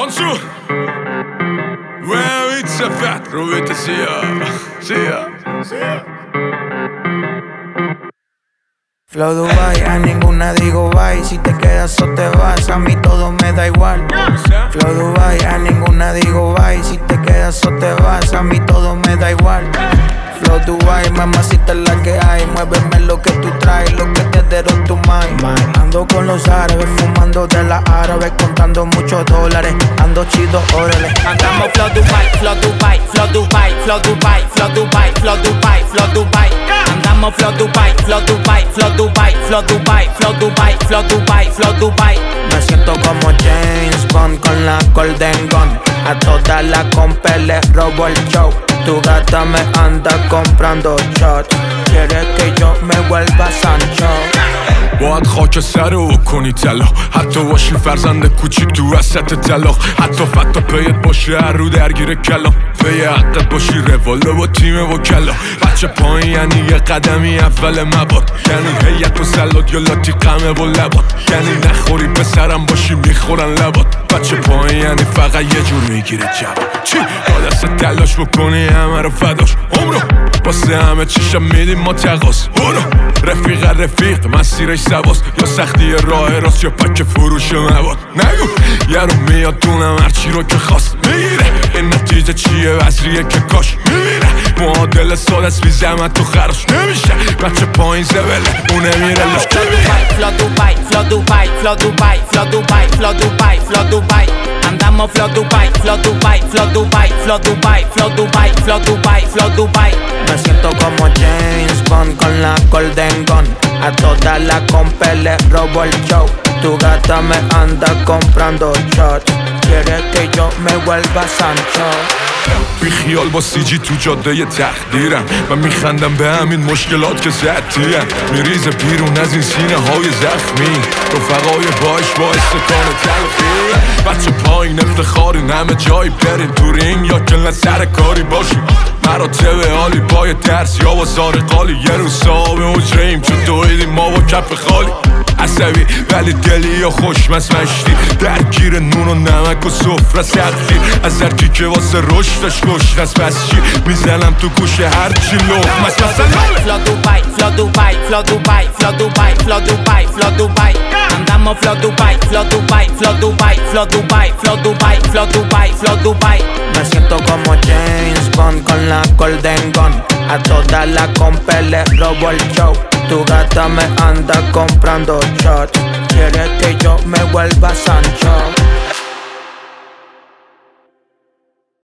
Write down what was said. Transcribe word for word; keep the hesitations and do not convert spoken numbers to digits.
Bonjour. Ouais, oui, ça fait. Provete, sia, sia, sia. Flow Dubai, a ninguna digo bye. Si te quedas o te vas, a mí todo me da igual. Flow Dubai, a ninguna digo bye. Si te quedas o te vas, a mí todo me da igual. Flow Dubai, mamacita es la que hay. Muéveme lo que tú traes, lo que te dero tu mind. Ando con los árabes, fumando de la árabe, contando muchos dólares. Ando chido, órale. Andamos Flow Dubai, Flow Dubai, Flow Dubai, Flow Dubai, Flow Dubai, Flow Dubai, Flow Dubai. Andamos Flow Dubai, Flow Dubai, Flow Dubai, Flow Dubai, Flow Dubai, Flow Dubai, Flow Dubai. Me siento como James Bond con la Golden Gun. A toda la compa le robo el show. Tu gata me anda comprando shots. Quiere que yo me vuelva Sancho. باید خاک سر رو کنی طلا حتی باشی فرزند کوچیک تو وسط طلاق حتی فتا پیت باشه هر رو درگیر کلا پی حقت باشی رواله و تیم و کلا بچه پایین یعنی یه قدمی اول مواد یعنی هیت و سلات یا لاتی قمه و لبات یعنی نخوری پسرم باشی میخورن لبات بچه پایین یعنی فقط یه جور میگیره جواب چی؟ با دست تلاش بکنی همه رو فداش عمرو باسه همه چیشم میدیم ما تقاس برو رفیق رفیق مسیرش سواست یا سختی راه راست یا پک فروش مواد نگو یارو میاد دونم هرچی رو که خواست میره این نتیجه چیه وزریه که کاش میمیره معادل سال از بی زحمت تو خرش نمیشه بچه پایین زبله اونه میره لش که میره Flow Dubai, Flow Dubai, Flow Dubai, Flow Dubai, Flow Dubai, Flow Dubai. Andamos Flow Dubai, Flow Dubai, Flow Dubai, Flow Dubai, Flow Dubai, Flow Dubai, Flow Dubai. Me siento como James Bond con la Golden Gun. A toda la compa le robo el show. Tu gata me anda comprando shots. Quiere que yo me vuelva Sancho. بی خیال با سی جی تو جاده ی تقدیرم من میخندم به همین مشکلات که زدیم میریزه بیرون از این سینه های زخمی رفقای باش باعث کان تلخی بچه پایین افتخارین همه جایی برین تو رینگ یا کلن سر کاری باشیم مراتب عالی بای درس یا با سارقالی یه روز صاحب حجرهیم چون دویدیم ما با کف خالی عصبی ولی دلی یا خوشمست مشتی درگیر نون و نمک و سفره سختی از هرکی که واسه رشدش گشنست پس چی میزنم تو گوش هرچی لقمست مثلا Flow Dubai, Flow Dubai, Flow Dubai, Flow Dubai, Flow Dubai, Flow Dubai. Andamos Flow Dubai, Flow Dubai, Flow Dubai, Flow Dubai, Flow Dubai, Flow Dubai, Flow Dubai. Me siento como James Bond con la Golden Gun. A toda la compa le robo el show. Tu gata me anda comprando shots. Quiere que yo me vuelva Sancho.